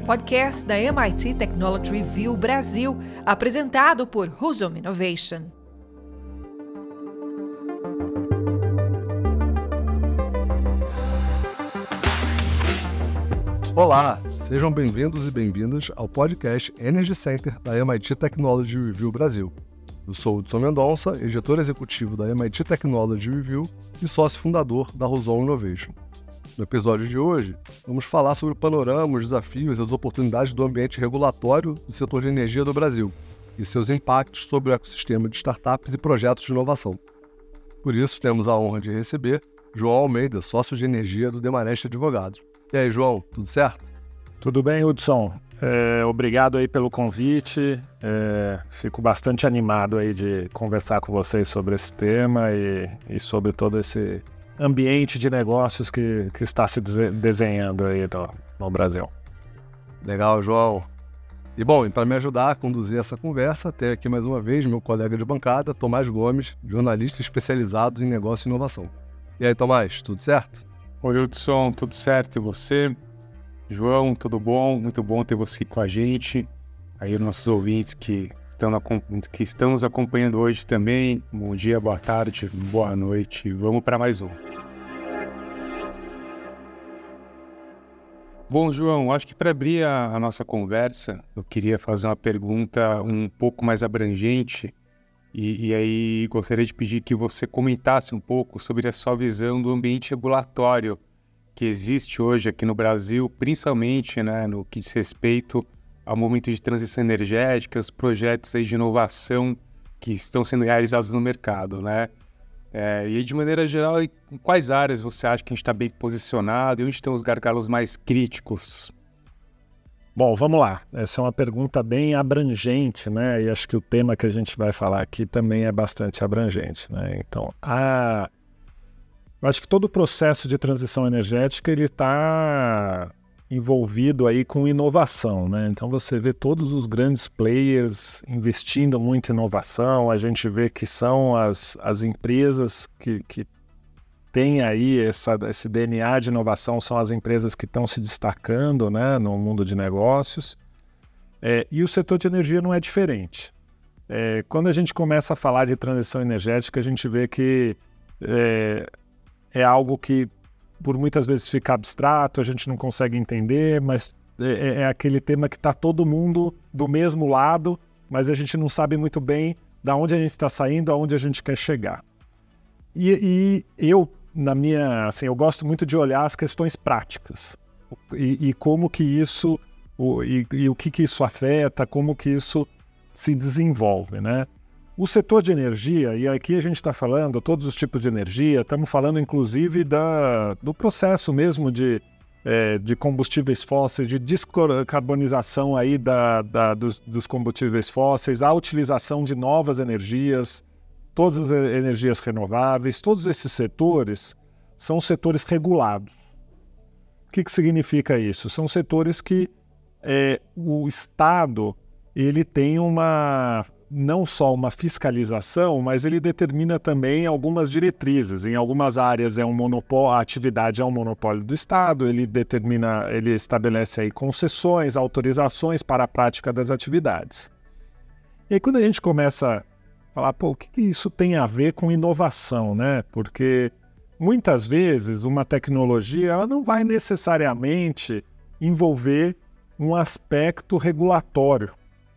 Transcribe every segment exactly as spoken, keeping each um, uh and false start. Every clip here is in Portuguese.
podcast da M I T Technology Review Brasil, apresentado por Husum Innovation. Olá, sejam bem-vindos e bem-vindas ao podcast Energy Center da M I T Technology Review Brasil. Eu sou Hudson Mendonça, editor executivo da M I T Technology Review e sócio fundador da Husum Innovation. No episódio de hoje, vamos falar sobre o panorama, os desafios e as oportunidades do ambiente regulatório do setor de energia do Brasil e seus impactos sobre o ecossistema de startups e projetos de inovação. Por isso, temos a honra de receber João Almeida, sócio de energia do Demarest Advogados. E aí, João, tudo certo? Tudo bem, Hudson. É, obrigado aí pelo convite. É, fico bastante animado aí de conversar com vocês sobre esse tema e, e sobre todo esse ambiente de negócios que, que está se desenhando aí no, no Brasil. Legal, João. E bom, para me ajudar a conduzir essa conversa, tenho aqui mais uma vez meu colega de bancada, Tomás Gomes, jornalista especializado em negócio e inovação. E aí, Tomás, tudo certo? Oi, Hudson, tudo certo? E você? João, tudo bom? Muito bom ter você com a gente. Aí, os nossos ouvintes que estão, que estão nos acompanhando hoje também. Bom dia, boa tarde, boa noite. Vamos para mais um. Bom, João, acho que para abrir a, a nossa conversa, eu queria fazer uma pergunta um pouco mais abrangente. E, e aí gostaria de pedir que você comentasse um pouco sobre a sua visão do ambiente regulatório que existe hoje aqui no Brasil, principalmente, né, no que diz respeito ao momento de transição energética, os projetos aí de inovação que estão sendo realizados no mercado, né? É, e de maneira geral, em quais áreas você acha que a gente está bem posicionado e onde estão os gargalos mais críticos? Bom, vamos lá. Essa é uma pergunta bem abrangente, né? E acho que o tema que a gente vai falar aqui também é bastante abrangente, né? Então, a... eu acho que todo o processo de transição energética ele está envolvido aí com inovação, né? Então você vê todos os grandes players investindo muito em inovação, a gente vê que são as, as empresas que, que tem aí essa, esse D N A de inovação, são as empresas que estão se destacando, né, no mundo de negócios, é, e o setor de energia não é diferente. É, quando a gente começa a falar de transição energética, a gente vê que é, é algo que por muitas vezes fica abstrato, a gente não consegue entender, mas é, é aquele tema que está todo mundo do mesmo lado, mas a gente não sabe muito bem de onde a gente está saindo, aonde a gente quer chegar. E, e eu Na minha, assim, eu gosto muito de olhar as questões práticas e, e como que isso, o, e, e o que que isso afeta, como que isso se desenvolve, né? O setor de energia, e aqui a gente está falando todos os tipos de energia, estamos falando inclusive da, do processo mesmo de, é, de combustíveis fósseis, de descarbonização aí da, da, dos, dos combustíveis fósseis, a utilização de novas energias, todas as energias renováveis, todos esses setores são setores regulados. O que que significa isso? São setores que é, o Estado ele tem uma, não só uma fiscalização, mas ele determina também algumas diretrizes. Em algumas áreas é um monopólio, a atividade é um monopólio do Estado, ele determina, ele estabelece aí concessões, autorizações para a prática das atividades. E aí quando a gente começa falar, pô, o que, que isso tem a ver com inovação, né? Porque muitas vezes uma tecnologia ela não vai necessariamente envolver um aspecto regulatório.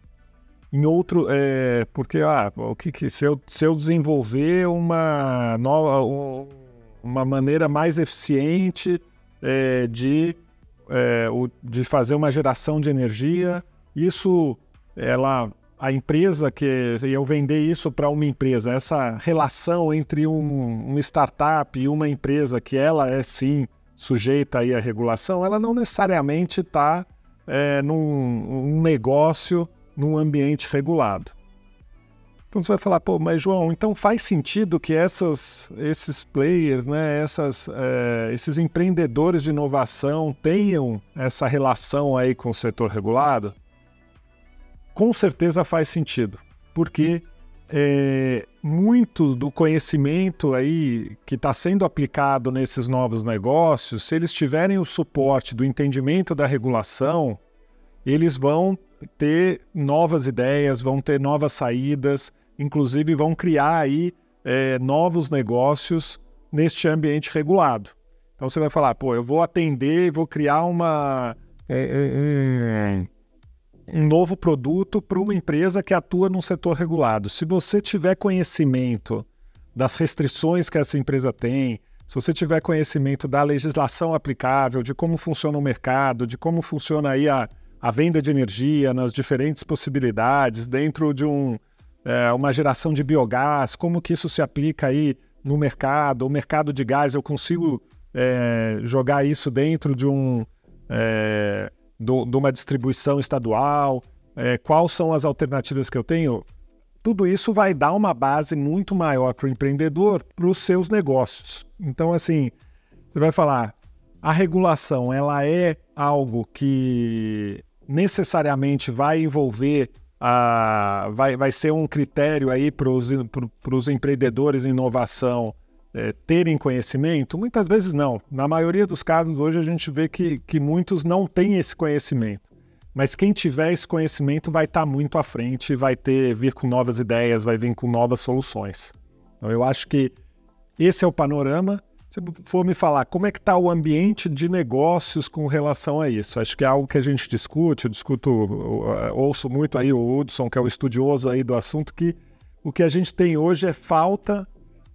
Em outro, é, porque ah, o que, que se, eu, se eu desenvolver uma nova, uma maneira mais eficiente é, de, é, de fazer uma geração de energia, isso ela a empresa que eu vender isso para uma empresa, essa relação entre um, um startup e uma empresa que ela é sim sujeita aí à regulação, ela não necessariamente está é, num um negócio num ambiente regulado. Então você vai falar, pô, mas João, então faz sentido que essas, esses players, né, essas, é, esses empreendedores de inovação tenham essa relação aí com o setor regulado? Com certeza faz sentido, porque é, muito do conhecimento aí que está sendo aplicado nesses novos negócios, se eles tiverem o suporte do entendimento da regulação, eles vão ter novas ideias, vão ter novas saídas, inclusive vão criar aí é, novos negócios neste ambiente regulado. Então você vai falar, pô, eu vou atender, vou criar uma, é, é, um novo produto para uma empresa que atua num setor regulado. Se você tiver conhecimento das restrições que essa empresa tem, se você tiver conhecimento da legislação aplicável, de como funciona o mercado, de como funciona aí a, a venda de energia nas diferentes possibilidades, dentro de um, é, uma geração de biogás, como que isso se aplica aí no mercado, o mercado de gás, eu consigo é, jogar isso dentro de, um, é, do, de uma distribuição estadual, é, quais são as alternativas que eu tenho? Tudo isso vai dar uma base muito maior para o empreendedor, para os seus negócios. Então, assim, você vai falar, a regulação, ela é algo que necessariamente vai envolver, a, vai, vai ser um critério aí para os empreendedores em inovação é, terem conhecimento? Muitas vezes não. Na maioria dos casos, hoje a gente vê que, que muitos não têm esse conhecimento. Mas quem tiver esse conhecimento vai estar muito à frente, vai ter, vir com novas ideias, vai vir com novas soluções. Então eu acho que esse é o panorama. Se for me falar como é que está o ambiente de negócios com relação a isso, acho que é algo que a gente discute, eu discuto, eu ouço muito aí o Hudson, que é o estudioso aí do assunto, que o que a gente tem hoje é falta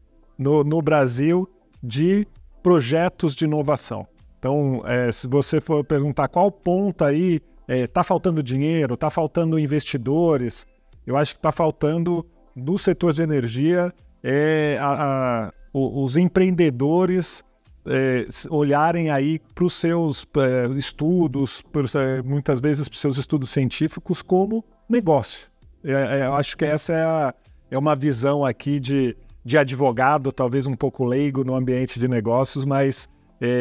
no, no Brasil de projetos de inovação. Então, é, se você for perguntar qual ponto aí está é, faltando dinheiro, está faltando investidores, eu acho que está faltando no setor de energia é, a, a, os empreendedores é, olharem aí para os seus é, estudos, por, é, muitas vezes para os seus estudos científicos como negócio. É, é, eu acho que essa é, a, é uma visão aqui de, de advogado, talvez um pouco leigo no ambiente de negócios, mas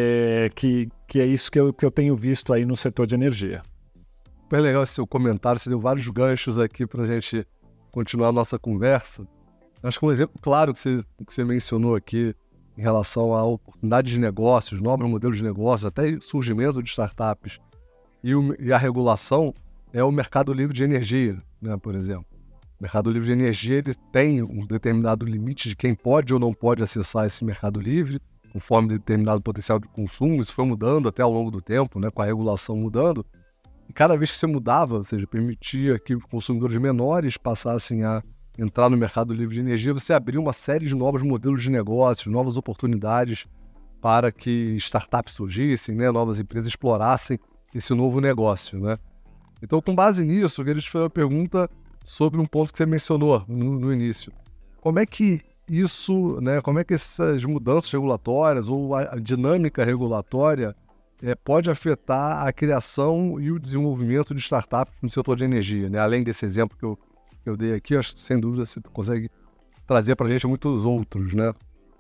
é, que, que é isso que eu, que eu tenho visto aí no setor de energia. Super legal esse seu comentário, você deu vários ganchos aqui para a gente continuar a nossa conversa. Acho que um exemplo claro que você, que você mencionou aqui em relação a oportunidades de negócios, novos modelos de negócios, até surgimento de startups e, o, e a regulação é o mercado livre de energia, né, por exemplo. O mercado livre de energia ele tem um determinado limite de quem pode ou não pode acessar esse mercado livre, conforme determinado potencial de consumo. Isso foi mudando até ao longo do tempo, né, com a regulação mudando. E cada vez que você mudava, ou seja, permitia que consumidores menores passassem a entrar no mercado livre de energia, você abria uma série de novos modelos de negócios, novas oportunidades para que startups surgissem, né, novas empresas explorassem esse novo negócio, né? Então, com base nisso, eu queria te fazer uma pergunta sobre um ponto que você mencionou no, no início. Como é que isso, né, como é que essas mudanças regulatórias ou a, a dinâmica regulatória É, pode afetar a criação e o desenvolvimento de startups no setor de energia, né? Além desse exemplo que eu, que eu dei aqui, acho que sem dúvida você consegue trazer para a gente muitos outros, né?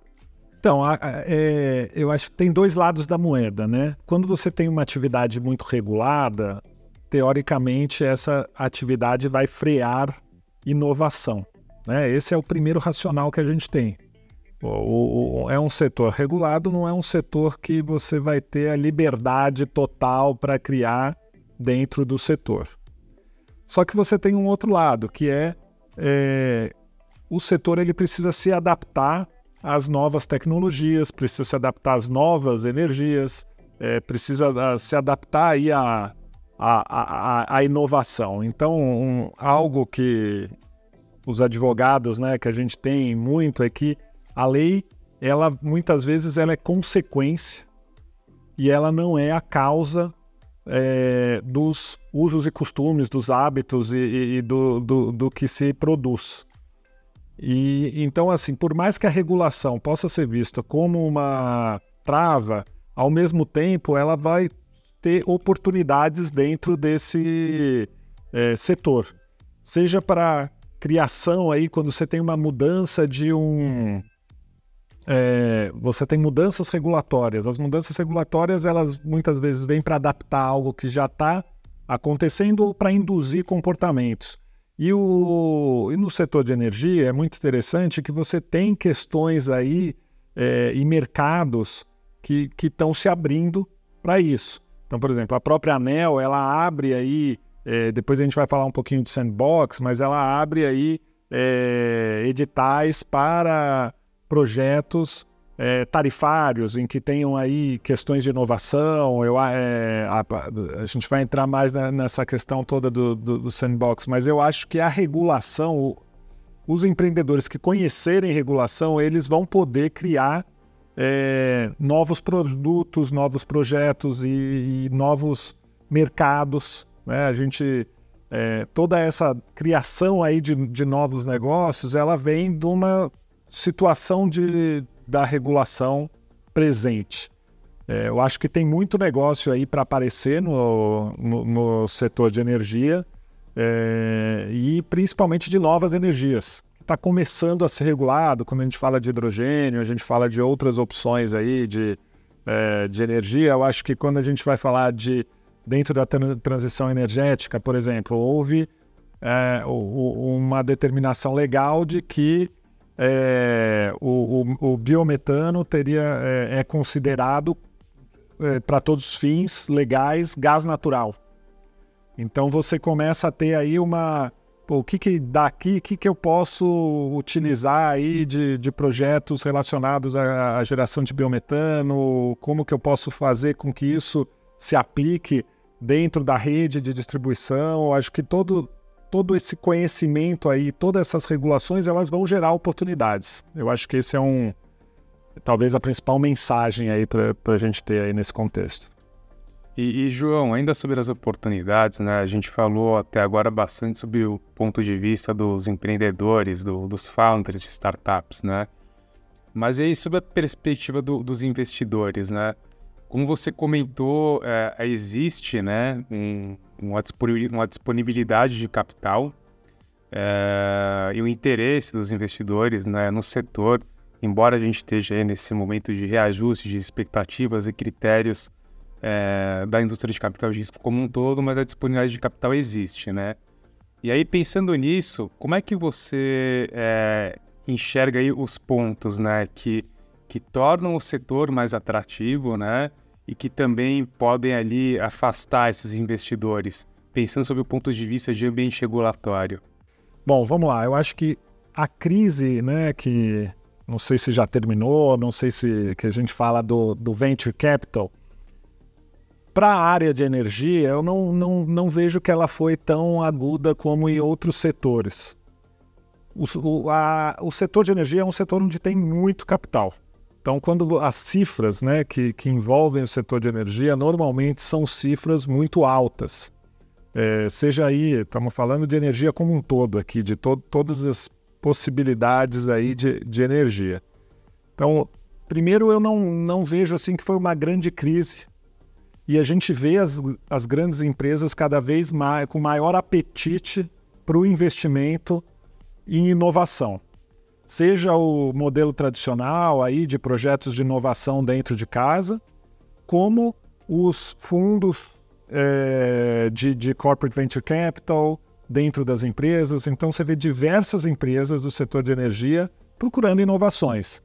Então, a, a, é, eu acho que tem dois lados da moeda, né? Quando você tem uma atividade muito regulada, teoricamente essa atividade vai frear inovação, né? Esse é o primeiro racional que a gente tem. O, o, é um setor regulado, não é um setor que você vai ter a liberdade total para criar dentro do setor. Só que você tem um outro lado, que é, é o setor ele precisa se adaptar às novas tecnologias, precisa se adaptar às novas energias, é, precisa a, se adaptar aí à a, a, a, a inovação. Então, um, algo que os advogados, né, que a gente tem muito é que a lei, ela muitas vezes ela é consequência e ela não é a causa é, dos usos e costumes, dos hábitos e, e do, do, do que se produz. E então, assim, por mais que a regulação possa ser vista como uma trava, ao mesmo tempo ela vai ter oportunidades dentro desse é, setor. Seja para criação aí, quando você tem uma mudança de um... É, você tem mudanças regulatórias. As mudanças regulatórias, elas muitas vezes vêm para adaptar algo que já está acontecendo ou para induzir comportamentos. E, o, e no setor de energia é muito interessante que você tem questões aí é, e mercados que estão se abrindo para isso. Então, por exemplo, a própria ANEEL, ela abre aí, é, depois a gente vai falar um pouquinho de sandbox, mas ela abre aí é, editais para projetos é, tarifários, em que tenham aí questões de inovação. Eu, é, a, a gente vai entrar mais na, nessa questão toda do, do, do sandbox, mas eu acho que a regulação, os empreendedores que conhecerem regulação, eles vão poder criar É, novos produtos, novos projetos e, e novos mercados, né? A gente, é, toda essa criação aí de, de novos negócios, ela vem de uma situação de, da regulação presente. É, eu acho que tem muito negócio aí para aparecer no, no, no setor de energia é, e principalmente de novas energias. Está começando a ser regulado. Quando a gente fala de hidrogênio, a gente fala de outras opções aí de, é, de energia. Eu acho que quando a gente vai falar de dentro da transição energética, por exemplo, houve é, uma determinação legal de que é, o, o, o biometano teria, é, é considerado é, para todos os fins legais gás natural. Então você começa a ter aí uma Pô, o que que daqui, o que que eu posso utilizar aí de, de projetos relacionados à, à geração de biometano, como que eu posso fazer com que isso se aplique dentro da rede de distribuição. Eu acho que todo, todo esse conhecimento aí, todas essas regulações, elas vão gerar oportunidades. Eu acho que esse é um, talvez a principal mensagem aí para a gente ter aí nesse contexto. E, e, João, ainda sobre as oportunidades, né? A gente falou até agora bastante sobre o ponto de vista dos empreendedores, do, dos founders de startups, né? Mas aí sobre a perspectiva do, dos investidores, né? Como você comentou, é, existe, né, um, uma disponibilidade de capital é, e o interesse dos investidores, né, no setor, embora a gente esteja aí nesse momento de reajuste de expectativas e critérios É, da indústria de capital de risco como um todo, mas a disponibilidade de capital existe, né? E aí, pensando nisso, como é que você é, enxerga aí os pontos, né, que, que tornam o setor mais atrativo, né, e que também podem ali afastar esses investidores, pensando sobre o ponto de vista de ambiente regulatório? Bom, vamos lá. Eu acho que a crise, né, que não sei se já terminou, não sei se que a gente fala do, do venture capital, para a área de energia, eu não, não, não vejo que ela foi tão aguda como em outros setores. O, o, a, o setor de energia é um setor onde tem muito capital. Então, quando as cifras, né, que, que envolvem o setor de energia, normalmente são cifras muito altas. É, seja aí, estamos falando de energia como um todo aqui, de to, todas as possibilidades aí de, de energia. Então, primeiro, eu não, não vejo assim que foi uma grande crise. E a gente vê as, as grandes empresas cada vez mais, com maior apetite para o investimento em inovação. Seja o modelo tradicional aí de projetos de inovação dentro de casa, como os fundos é, de, de corporate venture capital dentro das empresas. Então você vê diversas empresas do setor de energia procurando inovações.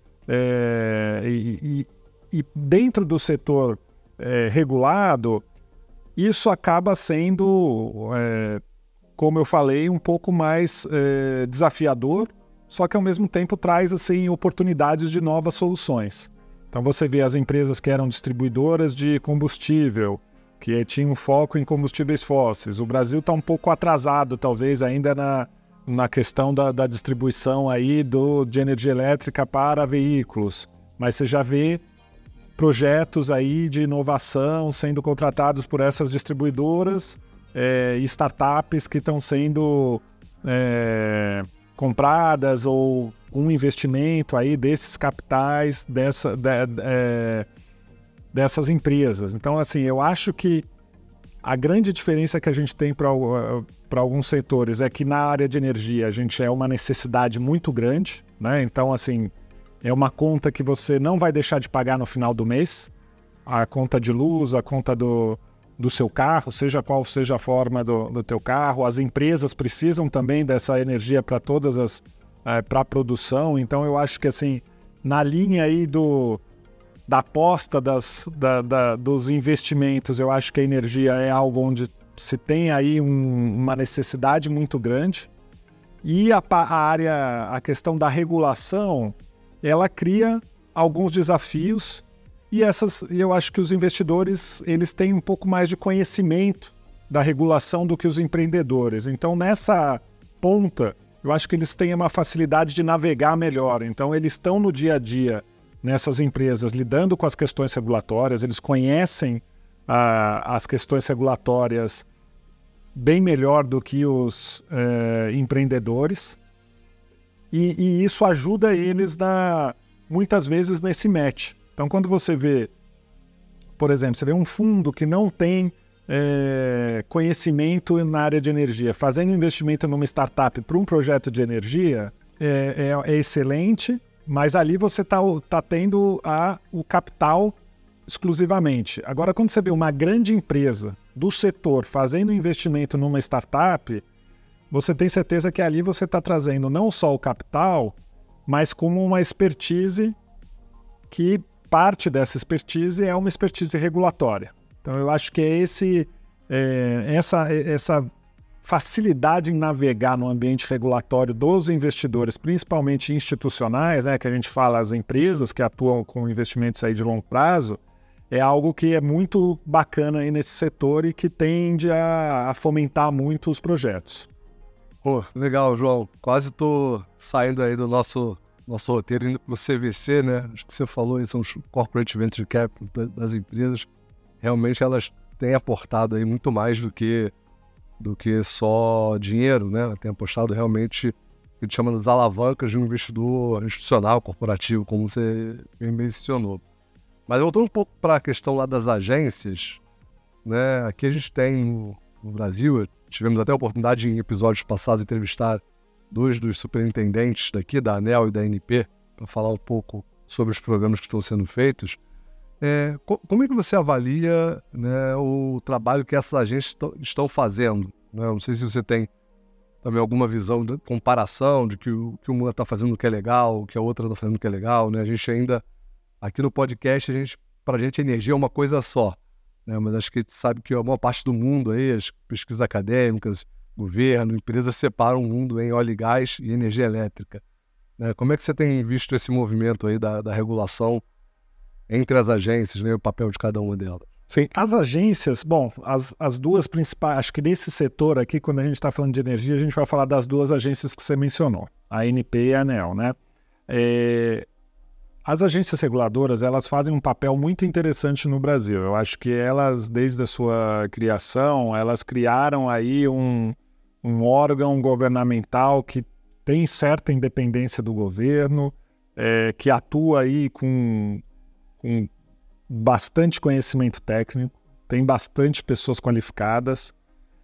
É, e, e, e dentro do setor É, regulado, isso acaba sendo, é, como eu falei, um pouco mais é, desafiador, só que ao mesmo tempo traz assim, oportunidades de novas soluções. Então você vê as empresas que eram distribuidoras de combustível, que tinham foco em combustíveis fósseis. O Brasil está um pouco atrasado, talvez, ainda na, na questão da, da distribuição aí do, de energia elétrica para veículos, mas você já vê projetos aí de inovação sendo contratados por essas distribuidoras é, e startups que estão sendo é, compradas ou um investimento aí desses capitais dessa, de, é, dessas empresas. Então, assim, eu acho que a grande diferença que a gente tem para para alguns setores é que na área de energia a gente é uma necessidade muito grande, né? Então, assim, é uma conta que você não vai deixar de pagar no final do mês. A conta de luz, a conta do, do seu carro, seja qual seja a forma do, do teu carro. As empresas precisam também dessa energia para todas as... É, para a produção. Então eu acho que assim, na linha aí do, da aposta das, da, da, dos investimentos, eu acho que a energia é algo onde se tem aí um, uma necessidade muito grande. E a, a área, a questão da regulação, ela cria alguns desafios e essas, eu acho que os investidores eles têm um pouco mais de conhecimento da regulação do que os empreendedores. Então, nessa ponta, eu acho que eles têm uma facilidade de navegar melhor. Então, eles estão no dia a dia nessas empresas lidando com as questões regulatórias, eles conhecem ah, as questões regulatórias bem melhor do que os eh, empreendedores e, e isso ajuda eles na, muitas vezes nesse match. Então, quando você vê, por exemplo, você vê um fundo que não tem é, conhecimento na área de energia, fazendo investimento numa startup para um projeto de energia, é, é, é excelente, mas ali você está tá tendo a, o capital exclusivamente. Agora, quando você vê uma grande empresa do setor fazendo investimento numa startup, você tem certeza que ali você está trazendo não só o capital, mas como uma expertise que parte dessa expertise é uma expertise regulatória. Então, eu acho que é, esse, é essa, essa facilidade em navegar no ambiente regulatório dos investidores, principalmente institucionais, né, que a gente fala as empresas que atuam com investimentos aí de longo prazo, é algo que é muito bacana aí nesse setor e que tende a, a fomentar muito os projetos. Pô, legal, João. Quase tô saindo aí do nosso, nosso roteiro, indo pro C V C, né? Acho que você falou aí, são os Corporate Venture Capital das empresas. Realmente elas têm aportado aí muito mais do que, do que só dinheiro, né? Tem apostado realmente o que a gente chama das alavancas de um investidor institucional, corporativo, como você bem mencionou. Mas voltando um pouco para a questão lá das agências, né? Aqui a gente tem no, no Brasil, tivemos até a oportunidade em episódios passados de entrevistar dois dos superintendentes daqui, da ANEEL e da A N P, para falar um pouco sobre os programas que estão sendo feitos. É, co- como é que você avalia, né, o trabalho que essas agências t- estão fazendo? Né? Não sei se você tem também alguma visão de comparação de que o que uma está fazendo que é legal, o que a outra está fazendo que é legal. Né? A gente ainda, aqui no podcast, a gente, para a gente energia é uma coisa só. Né? Mas acho que a gente sabe que a maior parte do mundo, aí, as pesquisas acadêmicas, governo, empresas separam o mundo em óleo e gás e energia elétrica. Né? Como é que você tem visto esse movimento aí da, da regulação entre as agências, né, o papel de cada uma delas? Sim, as agências, bom, as, as duas principais, acho que nesse setor aqui, quando a gente está falando de energia, a gente vai falar das duas agências que você mencionou, a A N P e a ANEEL, né? É, as agências reguladoras, elas fazem um papel muito interessante no Brasil. Eu acho que elas, desde a sua criação, elas criaram aí um, um órgão governamental que tem certa independência do governo, é, que atua aí com, com bastante conhecimento técnico, tem bastante pessoas qualificadas,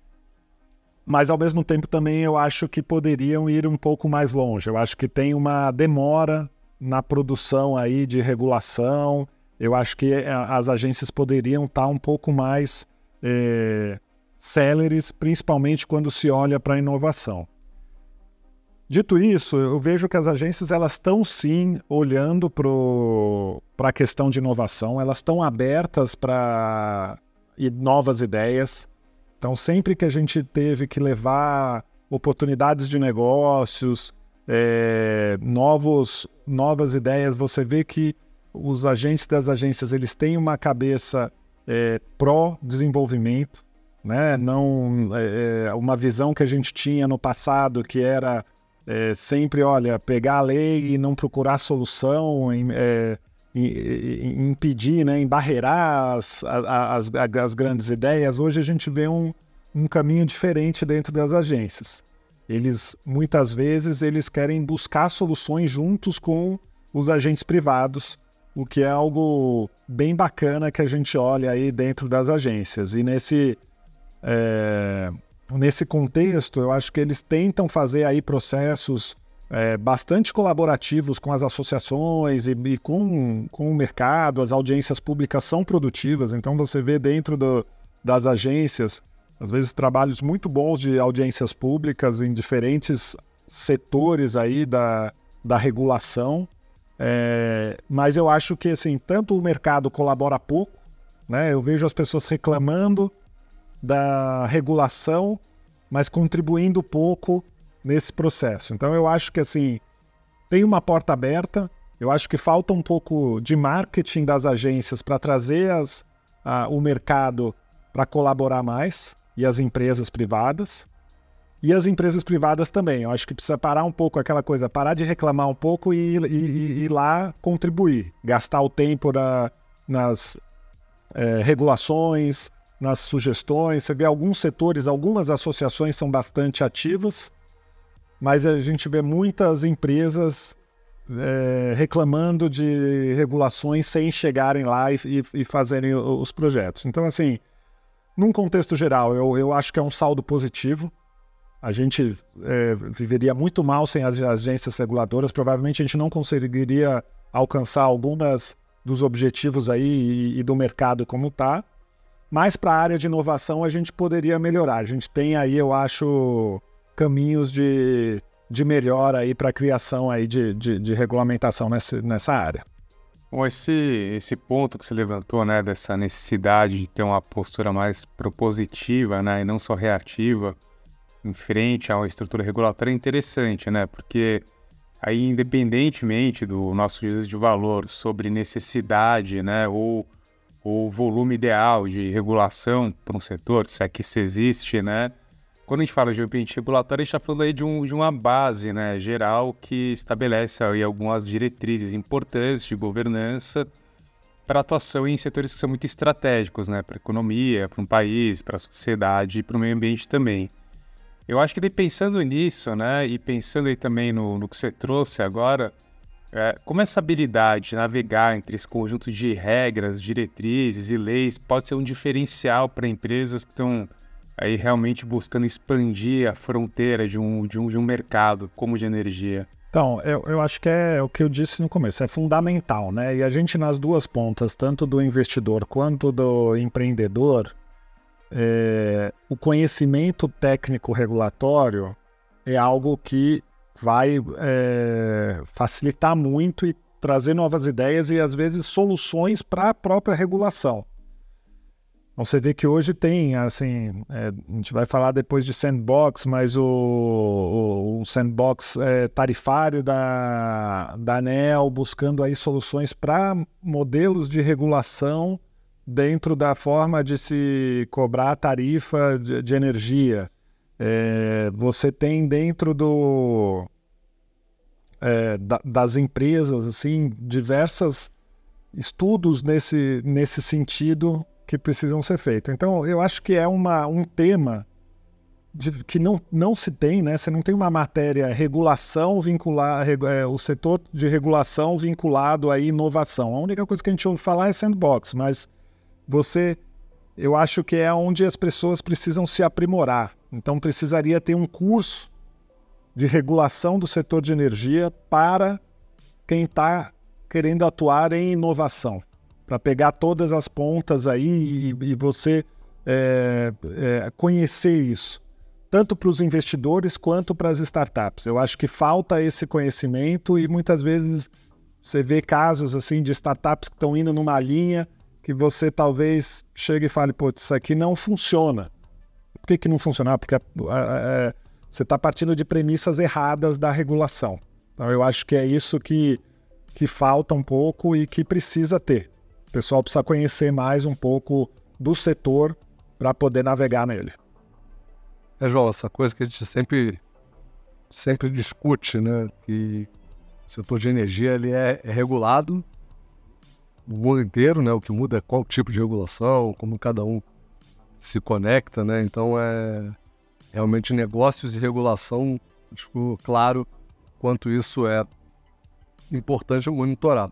mas ao mesmo tempo também eu acho que poderiam ir um pouco mais longe. Eu acho que tem uma demora na produção aí de regulação. Eu acho que as agências poderiam estar um pouco mais é, céleres, principalmente quando se olha para a inovação. Dito isso, eu vejo que as agências elas estão sim olhando para a questão de inovação, elas estão abertas para novas ideias. Então, sempre que a gente teve que levar oportunidades de negócios, é, novos, novas ideias, você vê que os agentes das agências eles têm uma cabeça é, pró-desenvolvimento, né? Não, é, uma visão que a gente tinha no passado que era É, sempre, olha, pegar a lei e não procurar solução, em, é, em, em impedir, né, embarrerar as, as, as, as grandes ideias. Hoje a gente vê um, um caminho diferente dentro das agências. Eles, muitas vezes, eles querem buscar soluções juntos com os agentes privados, o que é algo bem bacana que a gente olha aí dentro das agências. E nesse... É, Nesse contexto, eu acho que eles tentam fazer aí processos é, bastante colaborativos com as associações e, e com, com o mercado. As audiências públicas são produtivas, então você vê dentro do, das agências, às vezes, trabalhos muito bons de audiências públicas em diferentes setores aí da, da regulação. É, mas eu acho que assim, tanto o mercado colabora pouco, né? Eu vejo as pessoas reclamando da regulação, mas contribuindo pouco nesse processo. Então eu acho que assim, tem uma porta aberta, eu acho que falta um pouco de marketing das agências para trazer as, a, o mercado para colaborar mais, e as empresas privadas. E as empresas privadas também. Eu acho que precisa parar um pouco aquela coisa, parar de reclamar um pouco e, e, e ir lá contribuir. Gastar o tempo na, nas é, regulações, nas sugestões. Você vê alguns setores, algumas associações são bastante ativas, mas a gente vê muitas empresas é, reclamando de regulações sem chegarem lá e, e, e fazerem os projetos. Então, assim, num contexto geral, eu, eu acho que é um saldo positivo. A gente é, viveria muito mal sem as agências reguladoras. Provavelmente a gente não conseguiria alcançar algumas dos objetivos aí e, e do mercado como está. Mas para a área de inovação a gente poderia melhorar. A gente tem aí, eu acho, caminhos de, de melhora aí para a criação aí de, de, de regulamentação nessa, nessa área. Bom, esse, esse ponto que você levantou, né, dessa necessidade de ter uma postura mais propositiva, né, e não só reativa, em frente a uma estrutura regulatória é interessante, né? Porque aí, independentemente do nosso juízo de valor sobre necessidade, né, ou o volume ideal de regulação para um setor, se é que isso existe, né? Quando a gente fala de ambiente regulatório, a gente está falando aí de, um, de uma base, né, geral que estabelece aí algumas diretrizes importantes de governança para atuação em setores que são muito estratégicos, né, para a economia, para um país, para a sociedade e para o meio ambiente também. Eu acho que daí pensando nisso, né, e pensando aí também no, no que você trouxe agora, é, como essa habilidade de navegar entre esse conjunto de regras, diretrizes e leis pode ser um diferencial para empresas que estão aí realmente buscando expandir a fronteira de um, de um, de um mercado como de energia? Então, eu, eu acho que é o que eu disse no começo, é fundamental, né? E a gente nas duas pontas, tanto do investidor quanto do empreendedor, É, o conhecimento técnico regulatório é algo que vai é, facilitar muito e trazer novas ideias e, às vezes, soluções para a própria regulação. Então, você vê que hoje tem, assim, é, a gente vai falar depois de sandbox, mas o, o, o sandbox é, tarifário da, da ANEEL buscando aí soluções para modelos de regulação dentro da forma de se cobrar a tarifa de, de energia. É, você tem dentro do, é, da, das empresas assim, diversos estudos nesse, nesse sentido que precisam ser feitos. Então, eu acho que é uma, um tema de, que não, não se tem, né? Você não tem uma matéria regulação vincular, é, o setor de regulação vinculado à inovação. A única coisa que a gente ouve falar é sandbox, mas você, eu acho que é onde as pessoas precisam se aprimorar. Então, precisaria ter um curso de regulação do setor de energia para quem está querendo atuar em inovação, para pegar todas as pontas aí e, e você é, é, conhecer isso, tanto para os investidores quanto para as startups. Eu acho que falta esse conhecimento e muitas vezes você vê casos assim de startups que estão indo numa linha que você talvez chegue e fale, pô, isso aqui não funciona. Por que que não funciona? Porque é, é, você está partindo de premissas erradas da regulação. Então eu acho que é isso que, que falta um pouco e que precisa ter. O pessoal precisa conhecer mais um pouco do setor para poder navegar nele. É, João, essa coisa que a gente sempre, sempre discute, né? Que o setor de energia ele é, é regulado o mundo inteiro, né? O que muda é qual tipo de regulação, como cada um se conecta, né? Então é realmente negócios e regulação, ficou claro quanto isso é importante monitorar.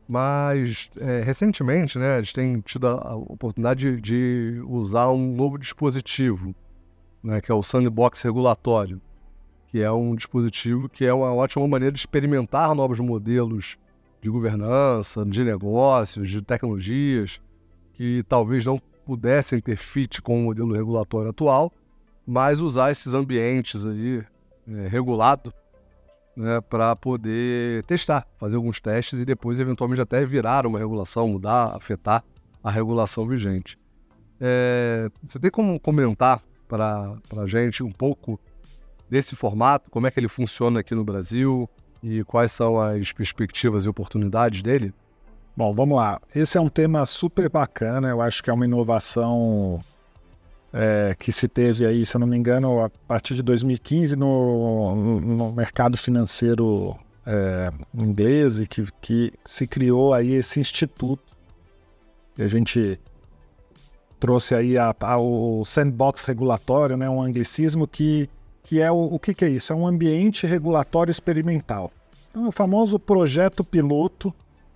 Mas é, recentemente, né, a gente tem tido a oportunidade de, de usar um novo dispositivo, né, que é o sandbox regulatório, que é um dispositivo que é uma ótima maneira de experimentar novos modelos de governança, de negócios, de tecnologias, que talvez não pudessem ter fit com o modelo regulatório atual, mas usar esses ambientes aí é, regulados né, para poder testar, fazer alguns testes e depois, eventualmente, até virar uma regulação, mudar, afetar a regulação vigente. É, você tem como comentar para a gente um pouco desse formato, como é que ele funciona aqui no Brasil e quais são as perspectivas e oportunidades dele? Bom, vamos lá. Esse é um tema super bacana, eu acho que é uma inovação é, que se teve aí, se eu não me engano, a partir de dois mil e quinze no, no, no mercado financeiro é, inglês, e que, que se criou aí esse instituto que a gente trouxe aí a, a, o sandbox regulatório, né, um anglicismo que, que é o, o que, que é isso? É um ambiente regulatório experimental. Então, é o famoso projeto piloto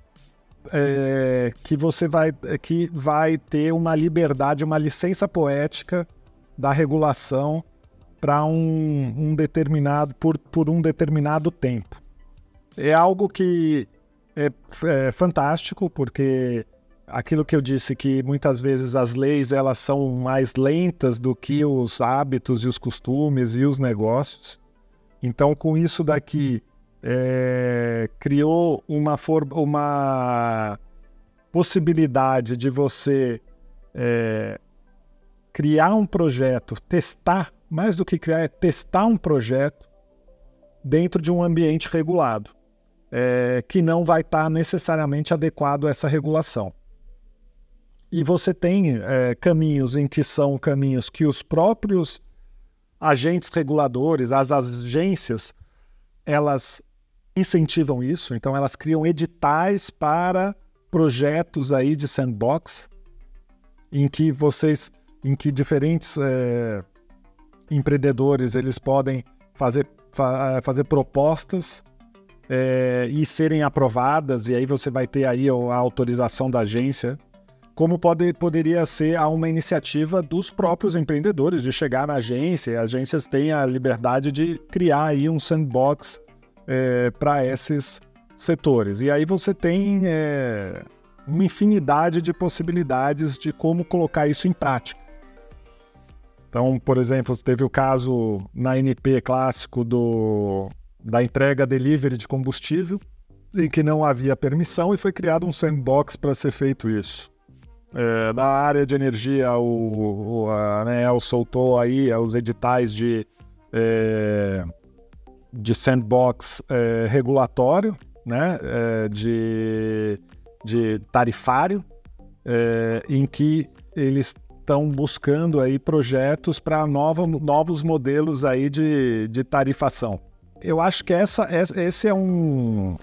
é, que você vai, que vai ter uma liberdade, uma licença poética da regulação para um, um determinado, por, por um determinado tempo. É algo que é, é fantástico, porque aquilo que eu disse, que muitas vezes as leis elas são mais lentas do que os hábitos e os costumes e os negócios. Então, com isso daqui, é, criou uma, for- uma possibilidade de você é, criar um projeto, testar, mais do que criar, é testar um projeto dentro de um ambiente regulado, é, que não vai estar necessariamente adequado a essa regulação. E você tem é, caminhos em que são caminhos que os próprios agentes reguladores, as agências, elas incentivam isso, então elas criam editais para projetos aí de sandbox, em que vocês, em que diferentes é, empreendedores eles podem fazer, fa- fazer propostas é, e serem aprovadas, e aí você vai ter aí a autorização da agência. Como pode, poderia ser uma iniciativa dos próprios empreendedores de chegar na agência, e as agências têm a liberdade de criar aí um sandbox é, para esses setores. E aí você tem é, uma infinidade de possibilidades de como colocar isso em prática. Então, por exemplo, teve o caso na N P clássico do, da entrega delivery de combustível, em que não havia permissão e foi criado um sandbox para ser feito isso. É, na área de energia, o, o, a ANEEL soltou aí os editais de, é, de sandbox é, regulatório, né, é, de, de tarifário, é, em que eles estão buscando aí projetos para novos modelos aí de, de tarifação. Eu acho que essa, esse é um...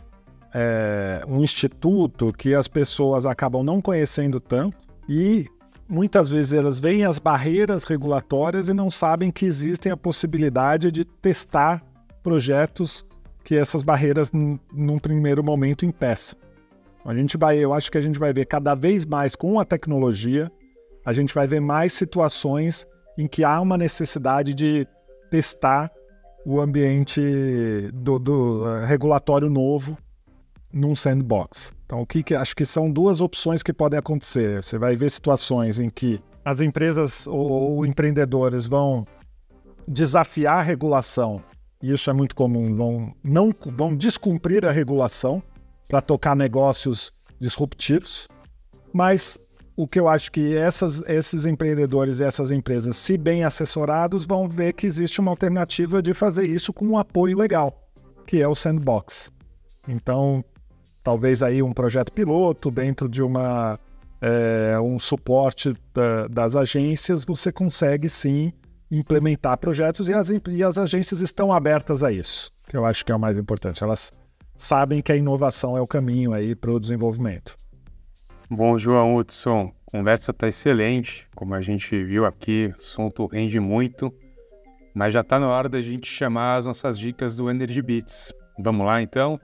É um instituto que as pessoas acabam não conhecendo tanto e muitas vezes elas veem as barreiras regulatórias e não sabem que existem a possibilidade de testar projetos que essas barreiras n- num primeiro momento impeçam. A gente vai, eu acho que a gente vai ver cada vez mais com a tecnologia, a gente vai ver mais situações em que há uma necessidade de testar o ambiente do, do uh, regulatório novo num sandbox. Então, o que, que acho que são duas opções que podem acontecer. Você vai ver situações em que as empresas ou, ou empreendedores vão desafiar a regulação, e isso é muito comum, vão, não, vão descumprir a regulação para tocar negócios disruptivos, mas o que eu acho que essas, esses empreendedores e essas empresas, se bem assessorados, vão ver que existe uma alternativa de fazer isso com um apoio legal, que é o sandbox. Então, talvez aí um projeto piloto dentro de uma, é, um suporte da, das agências, você consegue sim implementar projetos e as, e as agências estão abertas a isso, que eu acho que é o mais importante. Elas sabem que a inovação é o caminho aí para o desenvolvimento. Bom, João Hudson, a conversa está excelente, como a gente viu aqui, o assunto rende muito, mas já está na hora da gente chamar as nossas dicas do Energy Beats. Vamos lá, então?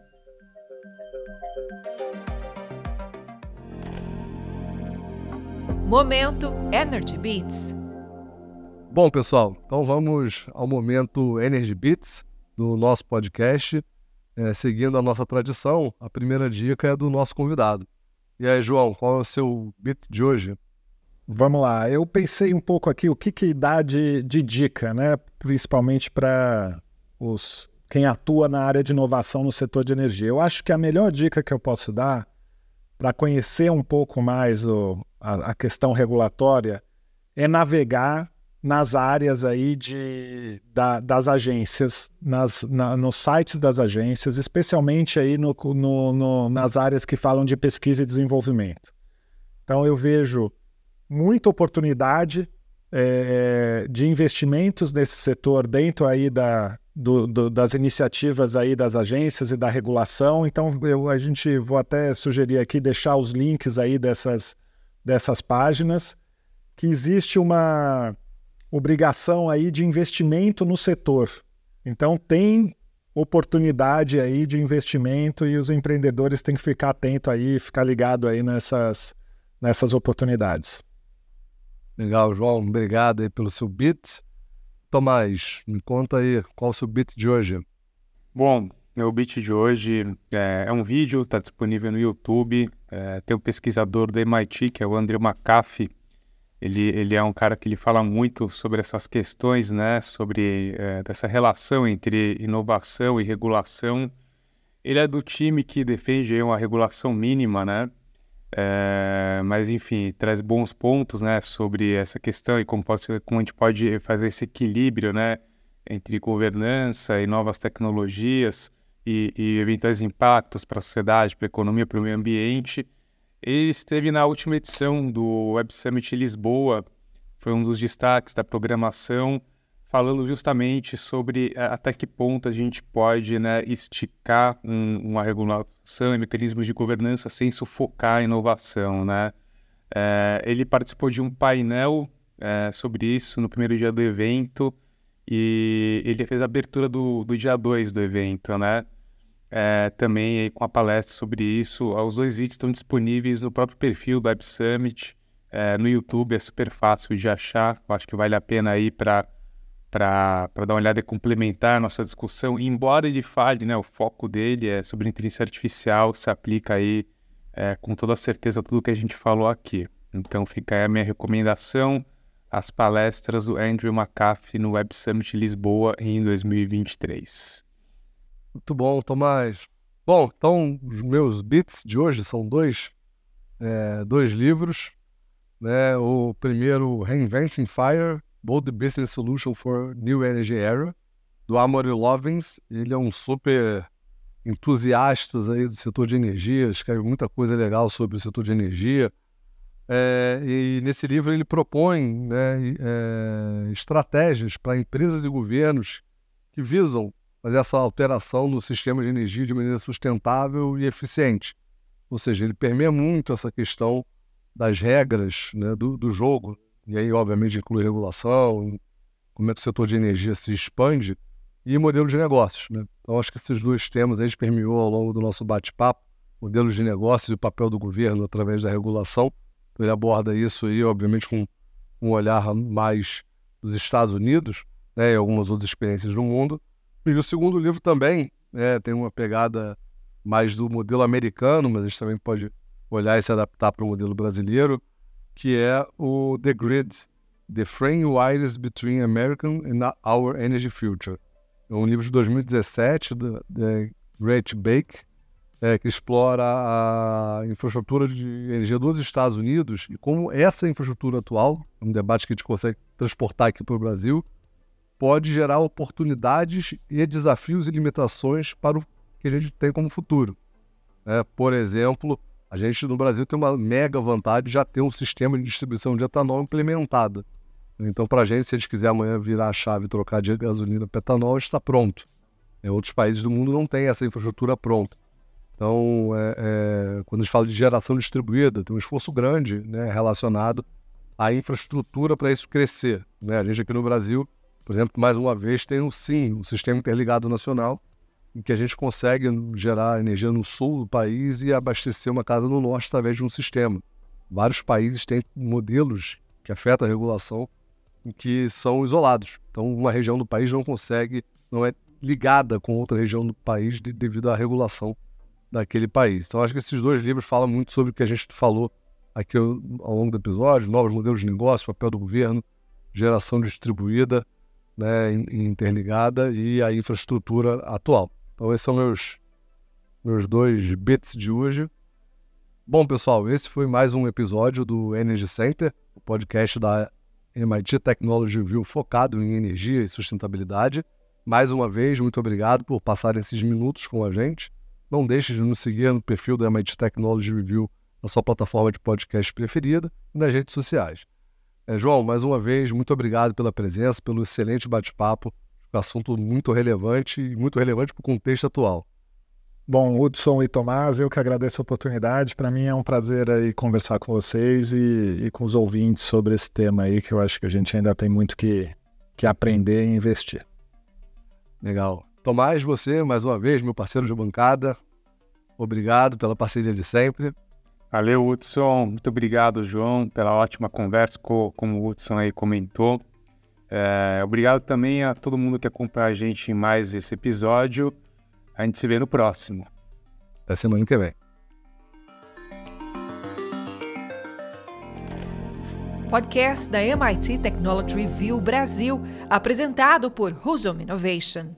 Momento Energy Beats. Bom, pessoal, então vamos ao momento Energy Beats do nosso podcast. É, seguindo a nossa tradição, a primeira dica é do nosso convidado. E aí, João, qual é o seu beat de hoje? Vamos lá, eu pensei um pouco aqui o que, que dá de, de dica, né? Principalmente para os quem atua na área de inovação no setor de energia. Eu acho que a melhor dica que eu posso dar para conhecer um pouco mais o, a, a questão regulatória é navegar nas áreas aí de, da, das agências, nas, na, nos sites das agências, especialmente aí no, no, no, nas áreas que falam de pesquisa e desenvolvimento. Então eu vejo muita oportunidade é, de investimentos nesse setor dentro aí da, do, do, das iniciativas aí das agências e da regulação. Então eu, a gente vou até sugerir aqui deixar os links aí dessas, dessas páginas, que existe uma obrigação aí de investimento no setor. Então tem oportunidade aí de investimento e os empreendedores têm que ficar atento aí, ficar ligado aí nessas, nessas oportunidades. Legal, João. Obrigado aí pelo seu beat. Tomás, me conta aí, qual é o seu beat de hoje? Bom, meu beat de hoje é, é um vídeo, está disponível no YouTube. É, tem um pesquisador do M I T, que é o Andrew McAfee. Ele, ele é um cara que ele fala muito sobre essas questões, né, sobre é, dessa relação entre inovação e regulação. Ele é do time que defende aí uma regulação mínima, né, é, mas enfim, traz bons pontos, né, sobre essa questão e como, pode, como a gente pode fazer esse equilíbrio, né, entre governança e novas tecnologias e, e eventuais impactos para a sociedade, para a economia, para o meio ambiente. Ele esteve na última edição do Web Summit Lisboa, foi um dos destaques da programação, falando justamente sobre até que ponto a gente pode, né, esticar um, uma regulação e mecanismos de governança sem sufocar a inovação, né? É, ele participou de um painel é, sobre isso no primeiro dia do evento e ele fez a abertura do, do dia dois do evento, né? É, também aí, com a palestra sobre isso. Os dois vídeos estão disponíveis no próprio perfil do Web Summit, é, no YouTube, é super fácil de achar. Eu acho que vale a pena aí para para dar uma olhada e complementar a nossa discussão. Embora ele fale, né, o foco dele é sobre inteligência artificial, se aplica aí é, com toda certeza tudo que a gente falou aqui. Então fica aí a minha recomendação, as palestras do Andrew McAfee no Web Summit Lisboa em dois mil e vinte e três. Muito bom, Tomás. Bom, então os meus beats de hoje são dois, é, dois livros, né? O primeiro, Reinventing Fire, Bold Business Solution for New Energy Era, do Amory Lovins. Ele é um super entusiasta aí do setor de energia, escreve muita coisa legal sobre o setor de energia. É, e nesse livro ele propõe, né, é, estratégias para empresas e governos que visam fazer essa alteração no sistema de energia de maneira sustentável e eficiente. Ou seja, ele permeia muito essa questão das regras, né, do, do jogo, e aí obviamente inclui regulação, como é que o setor de energia se expande, e modelos de negócios, né? Então acho que esses dois temas aí permeou ao longo do nosso bate-papo, modelos de negócios e o papel do governo através da regulação. Então, ele aborda isso aí, obviamente, com um olhar mais dos Estados Unidos, né, e algumas outras experiências do mundo. E o segundo livro também, né, tem uma pegada mais do modelo americano, mas a gente também pode olhar e se adaptar para o modelo brasileiro, que é o The Grid, The Frame Wires Between American and Our Energy Future. É um livro de dois mil e dezessete, da Great Bake, é, que explora a infraestrutura de energia dos Estados Unidos e como essa infraestrutura atual, um debate que a gente consegue transportar aqui para o Brasil, pode gerar oportunidades e desafios e limitações para o que a gente tem como futuro. É, por exemplo, a gente no Brasil tem uma mega vantagem de já ter um sistema de distribuição de etanol implementado. Então, para a gente, se a gente quiser amanhã virar a chave e trocar de gasolina para etanol, está pronto. É, outros países do mundo não têm essa infraestrutura pronta. Então, é, é, quando a gente fala de geração distribuída, tem um esforço grande, né, relacionado à infraestrutura para isso crescer. Né? A gente aqui no Brasil, por exemplo, mais uma vez, tem o SIM, o Sistema Interligado Nacional, em que a gente consegue gerar energia no sul do país e abastecer uma casa no norte através de um sistema. Vários países têm modelos que afetam a regulação em que são isolados. Então, uma região do país não consegue, não é ligada com outra região do país de, devido à regulação daquele país. Então, acho que esses dois livros falam muito sobre o que a gente falou aqui ao longo do episódio, novos modelos de negócio, papel do governo, geração distribuída né, interligada e a infraestrutura atual. Então esses são meus, meus dois bits de hoje. Bom, pessoal, esse foi mais um episódio do Energy Center, o podcast da M I T Technology Review focado em energia e sustentabilidade. Mais uma vez, muito obrigado por passar esses minutos com a gente. Não deixe de nos seguir no perfil da M I T Technology Review na sua plataforma de podcast preferida e nas redes sociais. É, João, mais uma vez, muito obrigado pela presença, pelo excelente bate-papo, um assunto muito relevante e muito relevante para o contexto atual. Bom, Hudson e Tomás, eu que agradeço a oportunidade. Para mim é um prazer aí conversar com vocês e, e com os ouvintes sobre esse tema aí, que eu acho que a gente ainda tem muito que, que aprender e investir. Legal. Tomás, você, mais uma vez, meu parceiro de bancada, obrigado pela parceria de sempre. Valeu, Hudson. Muito obrigado, João, pela ótima conversa, como o Hudson aí comentou. É, obrigado também a todo mundo que acompanha a gente em mais esse episódio. A gente se vê no próximo. Até semana que vem. Podcast da M I T Technology Review Brasil, apresentado por Husum Innovation.